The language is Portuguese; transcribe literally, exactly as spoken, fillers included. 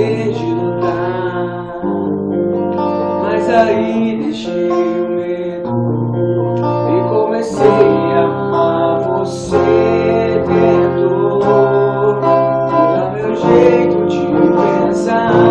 poder de lutar. Mas aí deixei o medo e comecei a amar você. Tentou mudar meu jeito de pensar.